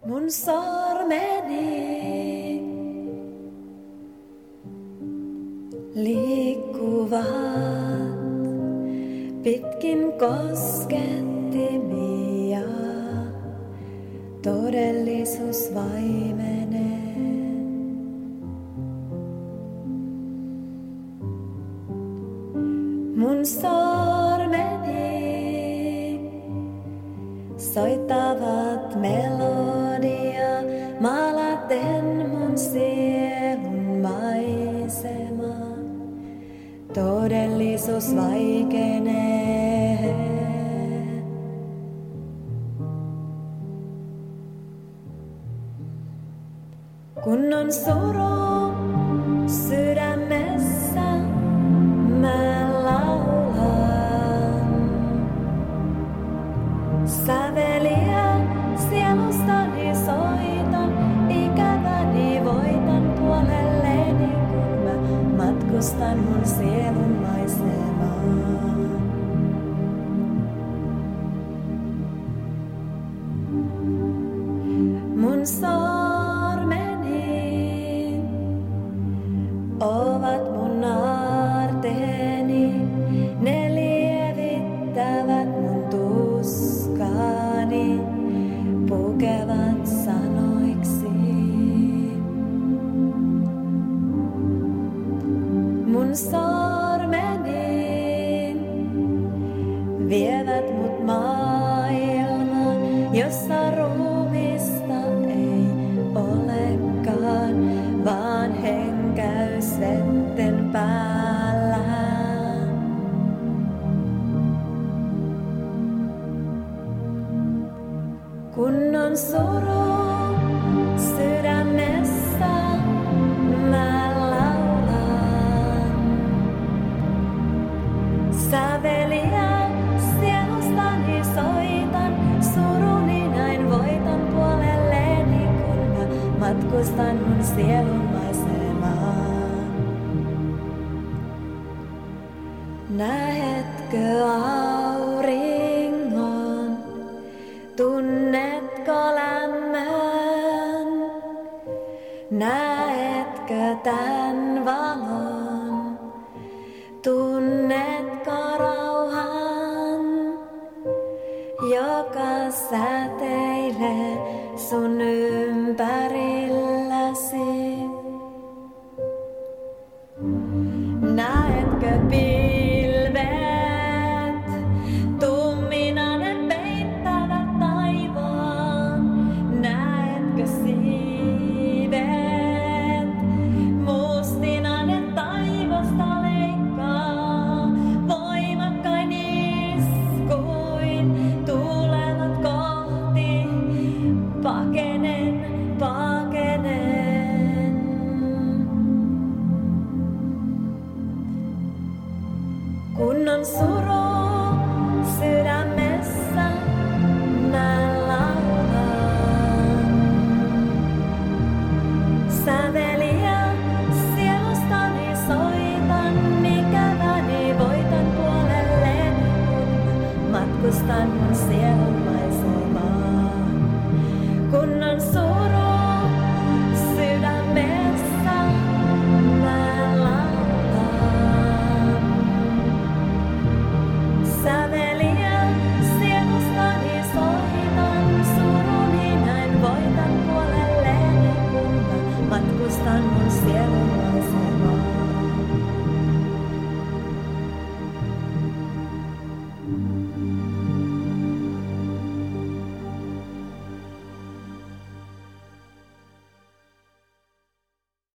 Mun sormeni liikkuvat pitkin koskettimia, todellisuus vaimenee. Mun sormeni soittavat melodia, maalaten mun sielun maisemaa. Todellisuus vaikenee. Kun on suru sydämessä, mä laulan säveliä sielustani soitan, ikäväni voitan puolelleni, kun mä matkustan mun sielun maisemaan. Mun sormeni ovat mun aarteeni, ne lievittävät mun tuskaani, pukevat sanoiksi. Mun sormeni vievät mut maailmaan, jossa ruumista ei olekaan, vaan henkäys vetten päällä. Kun on suru sydämessä, mä laulan säveliä sielustani soitan, suruni näin voitan puolelleni, kun mä matkustan mun sielun maisemaan. Näetkö auringon? Tunnetko lämmön? Näetkö tän valon? Tunnetko rauhan, joka säteilee sun ympärilläsi? Näetkö pilvet? Tummina ne peittävät taivaan. Näetkö siivet? Mustina ne taivasta leikkaa. Voimakkain iskuin tulevat kohti. Pakenen, pakenen. Kun on suru sydämessä, mä laulan säveliä sielustani soitan, ikäväni voitan puolelleni, kun matkustan mun sielun maisemaan. Kun on suru sydämessä, mä laulan säveliä sielustani soitan, suruni näin voitan puolelleni, kun mä matkustan mun sielun maisemaan.